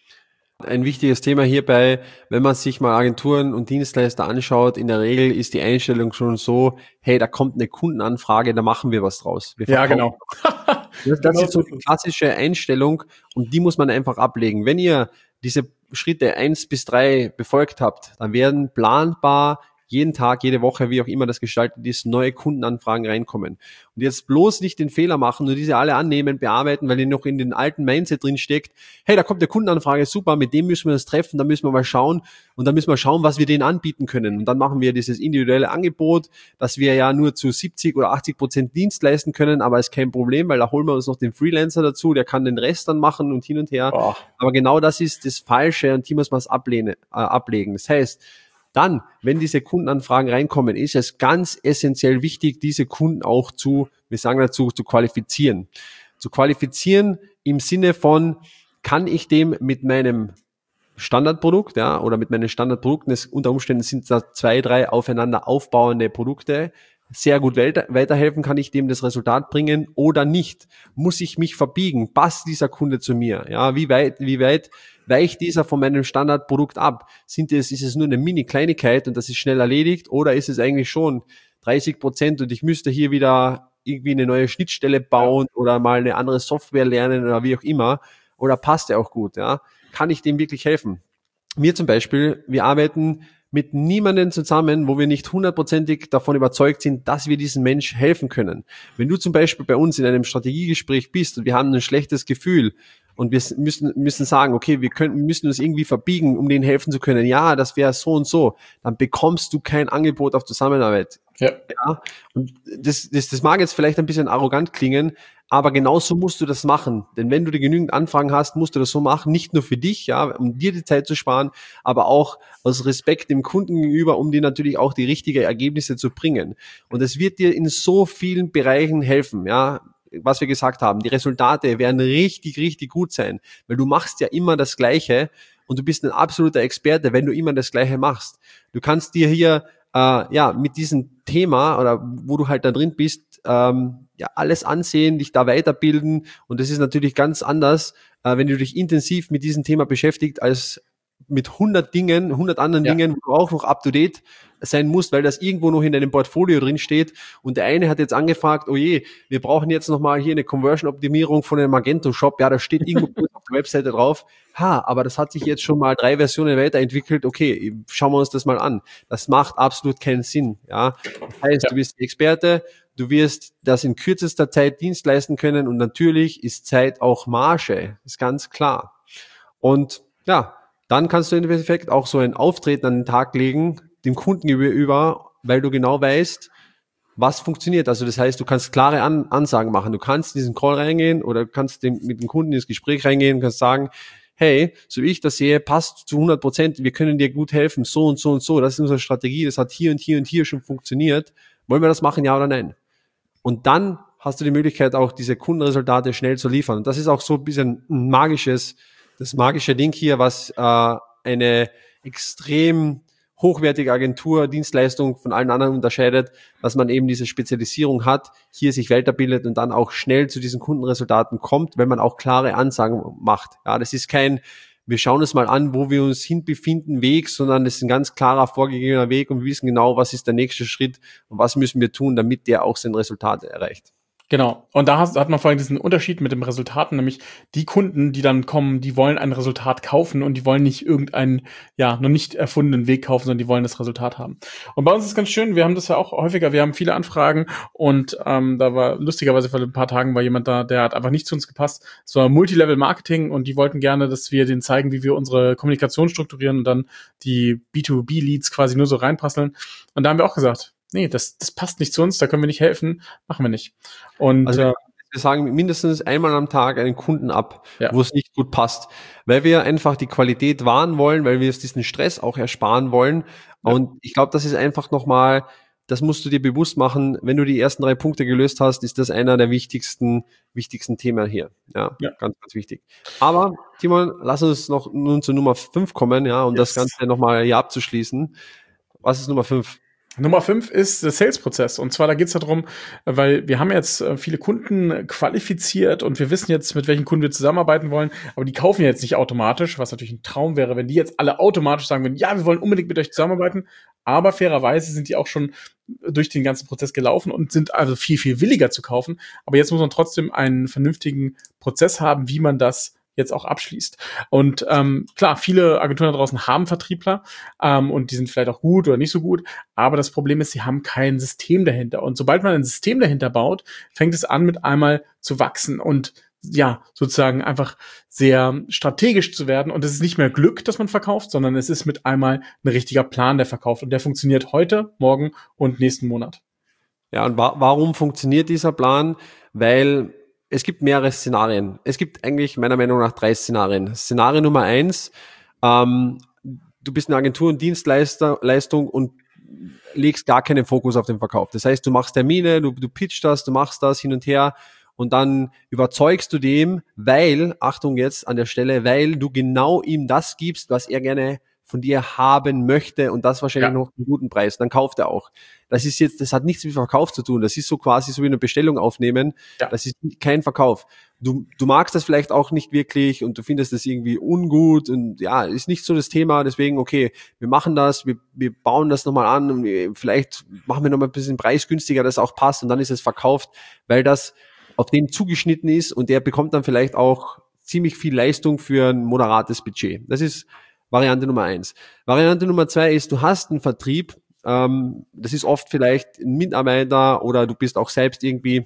Ein wichtiges Thema hierbei, wenn man sich mal Agenturen und Dienstleister anschaut, in der Regel ist die Einstellung schon so, hey, da kommt eine Kundenanfrage, da machen wir was draus. Wir ja, genau. das das ist so die klassische Einstellung und die muss man einfach ablegen. Wenn ihr diese Schritte eins bis drei befolgt habt, dann werden planbar jeden Tag, jede Woche, wie auch immer das gestaltet ist, neue Kundenanfragen reinkommen. Und jetzt bloß nicht den Fehler machen, nur diese alle annehmen, bearbeiten, weil ihr noch in den alten Mindset drin steckt. Hey, da kommt eine Kundenanfrage, super, mit dem müssen wir uns treffen, da müssen wir mal schauen und dann müssen wir schauen, was wir denen anbieten können. Und dann machen wir dieses individuelle Angebot, das wir ja nur zu siebzig oder achtzig Prozent Dienst leisten können, aber ist kein Problem, weil da holen wir uns noch den Freelancer dazu, der kann den Rest dann machen und hin und her. Oh. Aber genau das ist das Falsche und hier muss man es ablehnen, äh, ablegen. Das heißt, dann, wenn diese Kundenanfragen reinkommen, ist es ganz essentiell wichtig, diese Kunden auch zu, wir sagen dazu, zu qualifizieren. Zu qualifizieren im Sinne von, kann ich dem mit meinem Standardprodukt, ja, oder mit meinen Standardprodukten, das unter Umständen sind da zwei, drei aufeinander aufbauende Produkte, sehr gut weiterhelfen, kann ich dem das Resultat bringen oder nicht? Muss ich mich verbiegen? Passt dieser Kunde zu mir? Ja, wie weit, wie weit weicht dieser von meinem Standardprodukt ab? Sind es, ist es nur eine Mini-Kleinigkeit und das ist schnell erledigt oder ist es eigentlich schon dreißig Prozent und ich müsste hier wieder irgendwie eine neue Schnittstelle bauen oder mal eine andere Software lernen oder wie auch immer? Oder passt er auch gut? Ja, kann ich dem wirklich helfen? Wir zum Beispiel, wir arbeiten mit niemandem zusammen, wo wir nicht hundertprozentig davon überzeugt sind, dass wir diesem Mensch helfen können. Wenn du zum Beispiel bei uns in einem Strategiegespräch bist und wir haben ein schlechtes Gefühl und wir müssen müssen sagen, okay, wir können wir müssen uns irgendwie verbiegen, um denen helfen zu können. Ja, das wäre so und so. Dann bekommst du kein Angebot auf Zusammenarbeit. Ja. Ja. Und das, das, das mag jetzt vielleicht ein bisschen arrogant klingen, aber genauso musst du das machen. Denn wenn du dir genügend Anfragen hast, musst du das so machen, nicht nur für dich, ja, um dir die Zeit zu sparen, aber auch aus Respekt dem Kunden gegenüber, um dir natürlich auch die richtigen Ergebnisse zu bringen. Und es wird dir in so vielen Bereichen helfen, ja. Was wir gesagt haben, die Resultate werden richtig, richtig gut sein, weil du machst ja immer das Gleiche und du bist ein absoluter Experte, wenn du immer das Gleiche machst. Du kannst dir hier äh, ja mit diesem Thema oder wo du halt da drin bist, ähm, ja alles ansehen, dich da weiterbilden, und das ist natürlich ganz anders, äh, wenn du dich intensiv mit diesem Thema beschäftigst, als mit hundert Dingen, hundert anderen Ja. Dingen, wo du auch noch up to date sein musst, weil das irgendwo noch in deinem Portfolio drin steht. Und der eine hat jetzt angefragt, oh je, wir brauchen jetzt nochmal hier eine Conversion-Optimierung von einem Magento-Shop. Ja, da steht irgendwo auf der Webseite drauf. Ha, aber das hat sich jetzt schon mal drei Versionen weiterentwickelt. Okay, schauen wir uns das mal an. Das macht absolut keinen Sinn. Ja, das heißt, Ja. du bist Experte, du wirst das in kürzester Zeit Dienst leisten können, und natürlich ist Zeit auch Marge. Ist ganz klar. Und ja, dann kannst du im Endeffekt auch so ein Auftreten an den Tag legen, dem Kunden gegenüber, weil du genau weißt, was funktioniert. Also das heißt, du kannst klare An- Ansagen machen. Du kannst in diesen Call reingehen oder kannst dem, mit dem Kunden ins Gespräch reingehen und kannst sagen, hey, so wie ich das sehe, passt zu hundert Prozent, wir können dir gut helfen, so und so und so, das ist unsere Strategie, das hat hier und hier und hier schon funktioniert. Wollen wir das machen, ja oder nein? Und dann hast du die Möglichkeit, auch diese Kundenresultate schnell zu liefern. Und das ist auch so ein bisschen ein magisches, das magische Ding hier, was äh, eine extrem hochwertige Agentur, Dienstleistung von allen anderen unterscheidet, dass man eben diese Spezialisierung hat, hier sich weiterbildet und dann auch schnell zu diesen Kundenresultaten kommt, wenn man auch klare Ansagen macht. Ja, das ist kein, wir schauen es mal an, wo wir uns hinbefinden, Weg, sondern es ist ein ganz klarer, vorgegebener Weg, und wir wissen genau, was ist der nächste Schritt und was müssen wir tun, damit der auch sein Resultat erreicht. Genau. Und da hat man vor allem diesen Unterschied mit dem Resultaten, nämlich die Kunden, die dann kommen, die wollen ein Resultat kaufen und die wollen nicht irgendeinen, ja, noch nicht erfundenen Weg kaufen, sondern die wollen das Resultat haben. Und bei uns ist es ganz schön, wir haben das ja auch häufiger, wir haben viele Anfragen, und ähm, da war lustigerweise vor ein paar Tagen war jemand da, der hat einfach nicht zu uns gepasst. Es war Multilevel-Marketing, und die wollten gerne, dass wir denen zeigen, wie wir unsere Kommunikation strukturieren und dann die B zwei B-Leads quasi nur so reinprasseln. Und da haben wir auch gesagt, nee, das, das passt nicht zu uns, da können wir nicht helfen, machen wir nicht. Und Also äh, wir sagen mindestens einmal am Tag einen Kunden ab, Ja. wo es nicht gut passt, weil wir einfach die Qualität wahren wollen, weil wir uns diesen Stress auch ersparen wollen. Ja. Und ich glaube, das ist einfach nochmal, das musst du dir bewusst machen, wenn du die ersten drei Punkte gelöst hast, ist das einer der wichtigsten, wichtigsten Themen hier. Ja, Ja. ganz, ganz wichtig. Aber Timon, lass uns noch nun zu Nummer fünf kommen, ja, um Yes. das Ganze nochmal hier abzuschließen. Was ist Nummer fünf? Nummer fünf ist der Sales-Prozess. Und zwar, da geht es darum, weil wir haben jetzt äh, viele Kunden qualifiziert und wir wissen jetzt, mit welchen Kunden wir zusammenarbeiten wollen, aber die kaufen jetzt nicht automatisch, was natürlich ein Traum wäre, wenn die jetzt alle automatisch sagen würden, ja, wir wollen unbedingt mit euch zusammenarbeiten, aber fairerweise sind die auch schon durch den ganzen Prozess gelaufen und sind also viel, viel williger zu kaufen. Aber jetzt muss man trotzdem einen vernünftigen Prozess haben, wie man das jetzt auch abschließt. Und ähm, klar, viele Agenturen da draußen haben Vertriebler ähm, und die sind vielleicht auch gut oder nicht so gut, aber das Problem ist, sie haben kein System dahinter. Und sobald man ein System dahinter baut, fängt es an, mit einmal zu wachsen und ja, sozusagen einfach sehr strategisch zu werden. Und es ist nicht mehr Glück, dass man verkauft, sondern es ist mit einmal ein richtiger Plan, der verkauft. Und der funktioniert heute, morgen und nächsten Monat. Ja, und wa- warum funktioniert dieser Plan? Weil es gibt mehrere Szenarien. Es gibt eigentlich meiner Meinung nach drei Szenarien. Szenario Nummer eins, ähm, du bist eine Agentur und Dienstleistung und legst gar keinen Fokus auf den Verkauf. Das heißt, du machst Termine, du, du pitchst das, du machst das hin und her und dann überzeugst du dem, weil, Achtung jetzt an der Stelle, weil du genau ihm das gibst, was er gerne von dir haben möchte und das wahrscheinlich Ja. noch einen guten Preis, dann kauft er auch. Das ist jetzt, das hat nichts mit Verkauf zu tun. Das ist so quasi so wie eine Bestellung aufnehmen. Ja. Das ist kein Verkauf. Du, du magst das vielleicht auch nicht wirklich und du findest das irgendwie ungut und ja, ist nicht so das Thema. Deswegen, okay, wir machen das, wir, wir bauen das nochmal an und wir, vielleicht machen wir nochmal ein bisschen preisgünstiger, dass es auch passt und dann ist es verkauft, weil das auf den zugeschnitten ist und der bekommt dann vielleicht auch ziemlich viel Leistung für ein moderates Budget. Das ist Variante Nummer eins. Variante Nummer zwei ist, du hast einen Vertrieb, ähm, das ist oft vielleicht ein Mitarbeiter oder du bist auch selbst irgendwie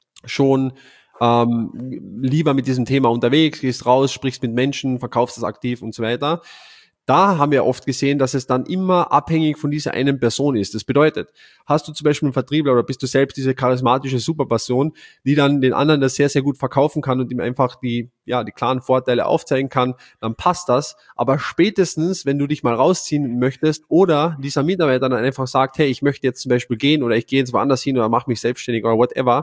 schon ähm, lieber mit diesem Thema unterwegs, gehst raus, sprichst mit Menschen, verkaufst das aktiv und so weiter. Da haben wir oft gesehen, dass es dann immer abhängig von dieser einen Person ist. Das bedeutet, hast du zum Beispiel einen Vertriebler oder bist du selbst diese charismatische Superperson, die dann den anderen das sehr, sehr gut verkaufen kann und ihm einfach die, ja, die klaren Vorteile aufzeigen kann, dann passt das. Aber spätestens, wenn du dich mal rausziehen möchtest oder dieser Mitarbeiter dann einfach sagt, hey, ich möchte jetzt zum Beispiel gehen oder ich gehe jetzt woanders hin oder mache mich selbstständig oder whatever,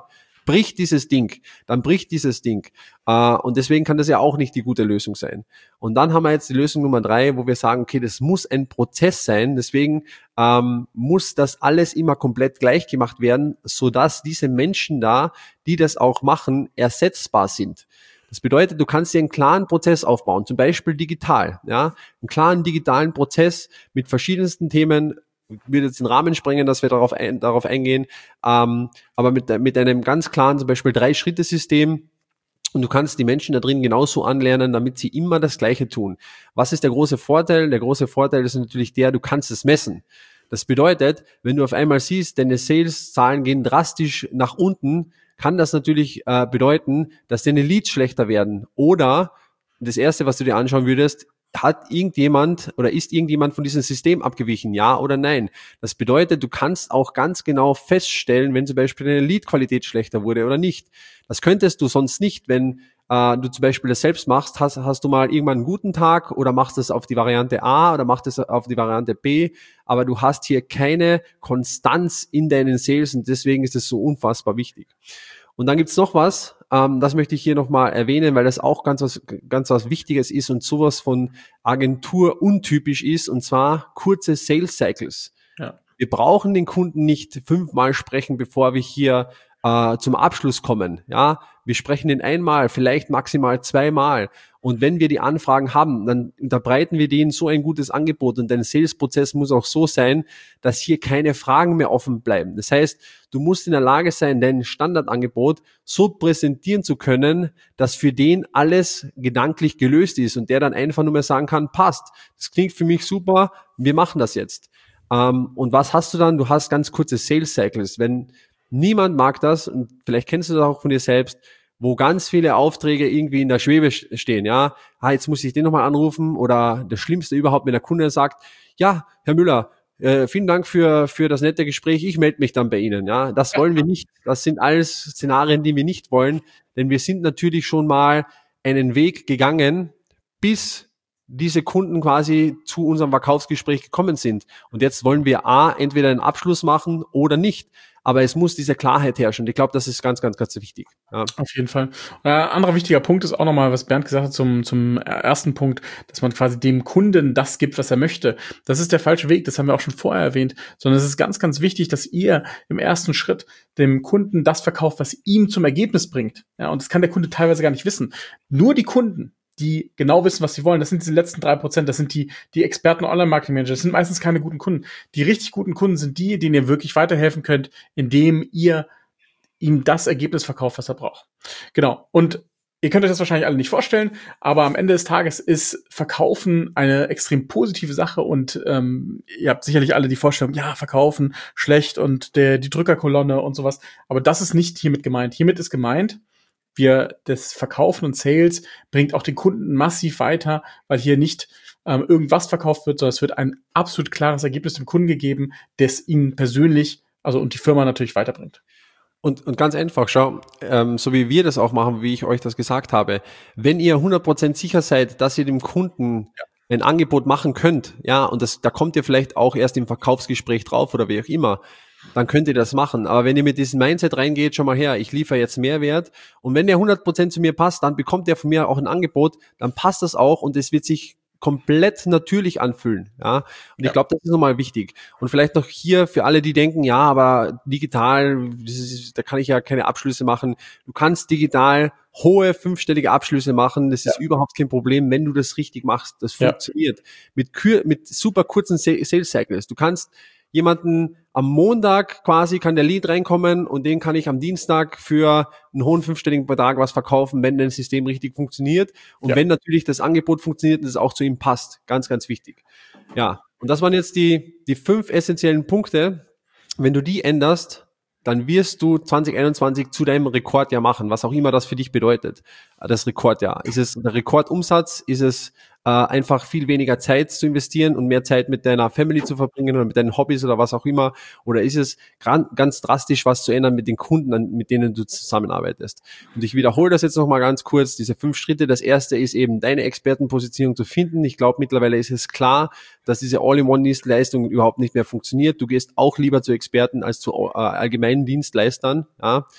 bricht dieses Ding, dann bricht dieses Ding. Äh, und deswegen kann das ja auch nicht die gute Lösung sein. Und dann haben wir jetzt die Lösung Nummer drei, wo wir sagen, okay, das muss ein Prozess sein, deswegen ähm, muss das alles immer komplett gleich gemacht werden, sodass diese Menschen da, die das auch machen, ersetzbar sind. Das bedeutet, du kannst dir einen klaren Prozess aufbauen, zum Beispiel digital, ja, einen klaren digitalen Prozess mit verschiedensten Themen. Ich würde jetzt den Rahmen sprengen, dass wir darauf, ein, darauf eingehen, ähm, aber mit, mit einem ganz klaren, zum Beispiel Drei-Schritte-System, und du kannst die Menschen da drin genauso anlernen, damit sie immer das Gleiche tun. Was ist der große Vorteil? Der große Vorteil ist natürlich der, du kannst es messen. Das bedeutet, wenn du auf einmal siehst, deine Sales-Zahlen gehen drastisch nach unten, kann das natürlich äh, bedeuten, dass deine Leads schlechter werden. Oder das Erste, was du dir anschauen würdest, hat irgendjemand oder ist irgendjemand von diesem System abgewichen, ja oder nein? Das bedeutet, du kannst auch ganz genau feststellen, wenn zum Beispiel deine Lead-Qualität schlechter wurde oder nicht. Das könntest du sonst nicht, wenn äh, du zum Beispiel das selbst machst, hast, hast du mal irgendwann einen guten Tag oder machst es auf die Variante A oder machst es auf die Variante B, aber du hast hier keine Konstanz in deinen Sales und deswegen ist es so unfassbar wichtig. Und dann gibt's noch was, ähm, das möchte ich hier nochmal erwähnen, weil das auch ganz was, ganz was Wichtiges ist und sowas von Agentur untypisch ist, und zwar kurze Sales Cycles. Ja. Wir brauchen den Kunden nicht fünfmal sprechen, bevor wir hier äh, zum Abschluss kommen. Ja, wir sprechen den einmal, vielleicht maximal zweimal. Und wenn wir die Anfragen haben, dann unterbreiten wir denen so ein gutes Angebot, und dein Sales-Prozess muss auch so sein, dass hier keine Fragen mehr offen bleiben. Das heißt, du musst in der Lage sein, dein Standardangebot so präsentieren zu können, dass für den alles gedanklich gelöst ist und der dann einfach nur mehr sagen kann, passt, das klingt für mich super, wir machen das jetzt. Ähm, und was hast du dann? Du hast ganz kurze Sales-Cycles. Wenn niemand mag das, und vielleicht kennst du das auch von dir selbst, wo ganz viele Aufträge irgendwie in der Schwebe stehen, ja, ah, jetzt muss ich den nochmal anrufen, oder das Schlimmste überhaupt, wenn der Kunde sagt, ja, Herr Müller, äh, vielen Dank für für das nette Gespräch, ich melde mich dann bei Ihnen, ja, das wollen wir nicht, das sind alles Szenarien, die wir nicht wollen, denn wir sind natürlich schon mal einen Weg gegangen, bis diese Kunden quasi zu unserem Verkaufsgespräch gekommen sind. Und jetzt wollen wir A, entweder einen Abschluss machen oder nicht. Aber es muss diese Klarheit herrschen. Und ich glaube, das ist ganz, ganz, ganz wichtig. Ja. Auf jeden Fall. Äh, anderer wichtiger Punkt ist auch nochmal, was Bernd gesagt hat zum, zum ersten Punkt, dass man quasi dem Kunden das gibt, was er möchte. Das ist der falsche Weg. Das haben wir auch schon vorher erwähnt. Sondern es ist ganz, ganz wichtig, dass ihr im ersten Schritt dem Kunden das verkauft, was ihm zum Ergebnis bringt. Ja, und das kann der Kunde teilweise gar nicht wissen. Nur die Kunden, die genau wissen, was sie wollen. Das sind diese letzten drei Prozent. Das sind die, die Experten Online-Marketing-Manager. Das sind meistens keine guten Kunden. Die richtig guten Kunden sind die, denen ihr wirklich weiterhelfen könnt, indem ihr ihm das Ergebnis verkauft, was er braucht. Genau. Und ihr könnt euch das wahrscheinlich alle nicht vorstellen, aber am Ende des Tages ist Verkaufen eine extrem positive Sache, und ähm, ihr habt sicherlich alle die Vorstellung, ja, Verkaufen, schlecht und der, die Drückerkolonne und sowas. Aber das ist nicht hiermit gemeint. Hiermit ist gemeint, wir, das Verkaufen und Sales bringt auch den Kunden massiv weiter, weil hier nicht ähm, irgendwas verkauft wird, sondern es wird ein absolut klares Ergebnis dem Kunden gegeben, das ihn persönlich, also und die Firma natürlich weiterbringt. Und, und ganz einfach, schau, ähm, so wie wir das auch machen, wie ich euch das gesagt habe, wenn ihr hundert Prozent sicher seid, dass ihr dem Kunden ja. ein Angebot machen könnt, ja, und das, da kommt ihr vielleicht auch erst im Verkaufsgespräch drauf oder wie auch immer, dann könnt ihr das machen. Aber wenn ihr mit diesem Mindset reingeht, schau mal her, ich liefere jetzt Mehrwert, und wenn der hundert Prozent zu mir passt, dann bekommt der von mir auch ein Angebot, dann passt das auch, und es wird sich komplett natürlich anfühlen, ja. Und ja. ich glaube, das ist nochmal wichtig. Und vielleicht noch hier für alle, die denken, ja, aber digital, das ist, da kann ich ja keine Abschlüsse machen. Du kannst digital hohe fünfstellige Abschlüsse machen. Das ja. ist überhaupt kein Problem, wenn du das richtig machst. Das ja. funktioniert. Mit, kür- mit super kurzen Sales Cycles. Du kannst jemanden am Montag quasi, kann der Lead reinkommen, und den kann ich am Dienstag für einen hohen fünfstelligen Betrag was verkaufen, wenn das System richtig funktioniert. Und ja. wenn natürlich das Angebot funktioniert und es auch zu ihm passt. Ganz, ganz wichtig. Ja, und das waren jetzt die, die fünf essentiellen Punkte. Wenn du die änderst, dann wirst du zwanzig einundzwanzig zu deinem Rekordjahr machen, was auch immer das für dich bedeutet, das Rekordjahr. Ist es der Rekordumsatz? Ist es äh, einfach viel weniger Zeit zu investieren und mehr Zeit mit deiner Family zu verbringen oder mit deinen Hobbys oder was auch immer? Oder ist es gran- ganz drastisch was zu ändern mit den Kunden, mit denen du zusammenarbeitest? Und ich wiederhole das jetzt nochmal ganz kurz, diese fünf Schritte. Das erste ist eben, deine Expertenpositionierung zu finden. Ich glaube, mittlerweile ist es klar, dass diese All-in-One-Dienstleistung überhaupt nicht mehr funktioniert. Du gehst auch lieber zu Experten als zu äh, allgemeinen Dienstleistern. Ja.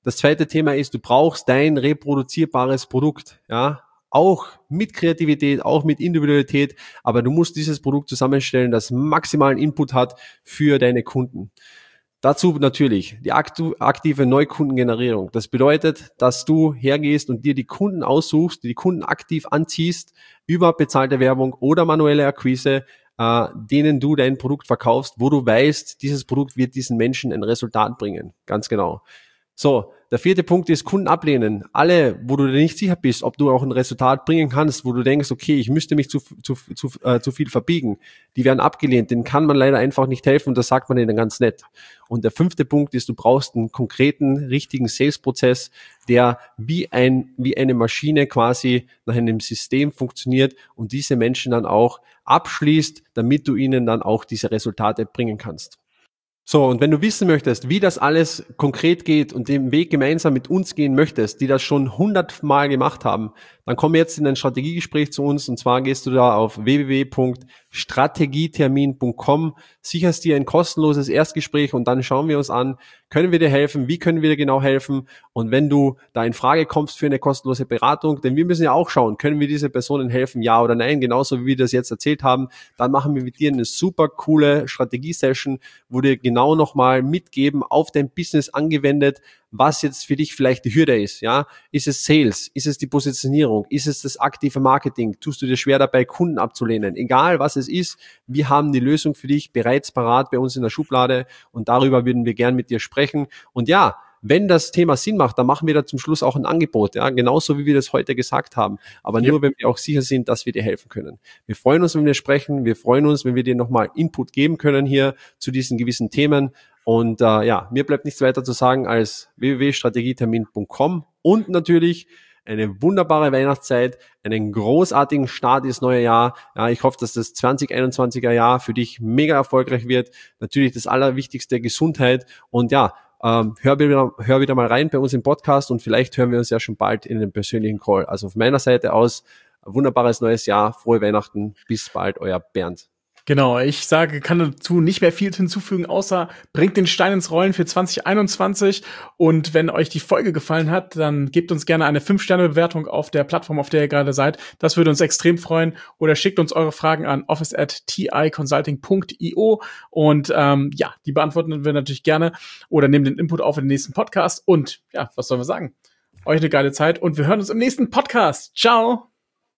Das zweite Thema ist, du brauchst dein reproduzierbares Produkt, ja, auch mit Kreativität, auch mit Individualität, aber du musst dieses Produkt zusammenstellen, das maximalen Input hat für deine Kunden. Dazu natürlich die aktive Neukundengenerierung. Das bedeutet, dass du hergehst und dir die Kunden aussuchst, die Kunden aktiv anziehst über bezahlte Werbung oder manuelle Akquise, äh, denen du dein Produkt verkaufst, wo du weißt, dieses Produkt wird diesen Menschen ein Resultat bringen. Ganz genau. So, der vierte Punkt ist Kunden ablehnen. Alle, wo du dir nicht sicher bist, ob du auch ein Resultat bringen kannst, wo du denkst, okay, ich müsste mich zu, zu, zu, äh, zu viel verbiegen, die werden abgelehnt. Denen kann man leider einfach nicht helfen und das sagt man ihnen ganz nett. Und der fünfte Punkt ist, du brauchst einen konkreten, richtigen Sales-Prozess, der wie ein, wie eine Maschine quasi nach einem System funktioniert und diese Menschen dann auch abschließt, damit du ihnen dann auch diese Resultate bringen kannst. So, und wenn du wissen möchtest, wie das alles konkret geht und den Weg gemeinsam mit uns gehen möchtest, die das schon hundertmal gemacht haben, dann komm jetzt in ein Strategiegespräch zu uns und zwar gehst du da auf w w w punkt strategietermin punkt com, sicherst dir ein kostenloses Erstgespräch und dann schauen wir uns an, können wir dir helfen, wie können wir dir genau helfen und wenn du da in Frage kommst für eine kostenlose Beratung, denn wir müssen ja auch schauen, können wir diese Personen helfen, ja oder nein, genauso wie wir das jetzt erzählt haben, dann machen wir mit dir eine super coole Strategie-Session, wo wir genau nochmal mitgeben, auf dein Business angewendet, was jetzt für dich vielleicht die Hürde ist, ja? Ist es Sales? Ist es die Positionierung? Ist es das aktive Marketing? Tust du dir schwer dabei, Kunden abzulehnen? Egal, was es ist, wir haben die Lösung für dich bereits parat bei uns in der Schublade und darüber würden wir gern mit dir sprechen. Und ja, wenn das Thema Sinn macht, dann machen wir da zum Schluss auch ein Angebot, ja, genauso wie wir das heute gesagt haben, aber ja. Nur, wenn wir auch sicher sind, dass wir dir helfen können. Wir freuen uns, wenn wir sprechen, wir freuen uns, wenn wir dir nochmal Input geben können hier zu diesen gewissen Themen und äh, ja, mir bleibt nichts weiter zu sagen als w w w punkt strategietermin punkt com und natürlich eine wunderbare Weihnachtszeit, einen großartigen Start ins neue Jahr. Ja, ich hoffe, dass das zwanzig einundzwanziger Jahr für dich mega erfolgreich wird. Natürlich das Allerwichtigste, Gesundheit und ja, Ähm, hör, wieder, hör wieder mal rein bei uns im Podcast und vielleicht hören wir uns ja schon bald in einem persönlichen Call. Also von meiner Seite aus, ein wunderbares neues Jahr, frohe Weihnachten, bis bald, euer Bernd. Genau, ich sage, kann dazu nicht mehr viel hinzufügen, außer bringt den Stein ins Rollen für zwanzig einundzwanzig und wenn euch die Folge gefallen hat, dann gebt uns gerne eine fünf Sterne Bewertung auf der Plattform, auf der ihr gerade seid. Das würde uns extrem freuen oder schickt uns eure Fragen an office at t i consulting punkt i o und ähm, ja, die beantworten wir natürlich gerne oder nehmen den Input auf in den nächsten Podcast und ja, was sollen wir sagen? Euch eine geile Zeit und wir hören uns im nächsten Podcast. Ciao!